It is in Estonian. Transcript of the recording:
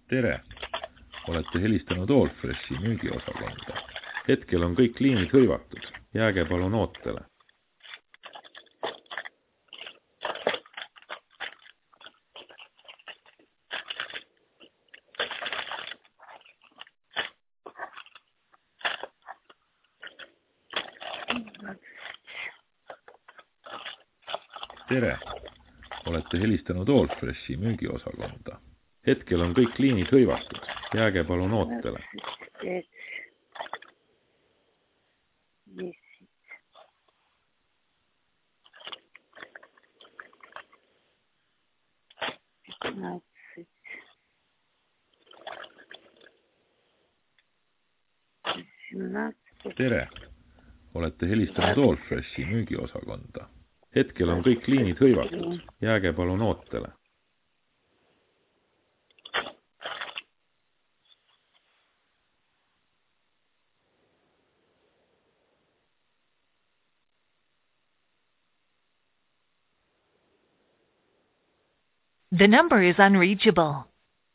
tere! Olete helistanud Allfreshi müügiosakonda. Hetkel on kõik liinid hõivatud. Jääge palun ootele. Tere! Olete helistanud Allfreshi müügiosakonda. Hetkel on kõik liinid hõivatud. Jääge palun ootele. Tere! Olete helistanud Allfreshi müügiosakonda. Hetkel on kõik liinid hõivatud. Jääge palun ootele. The number is unreachable.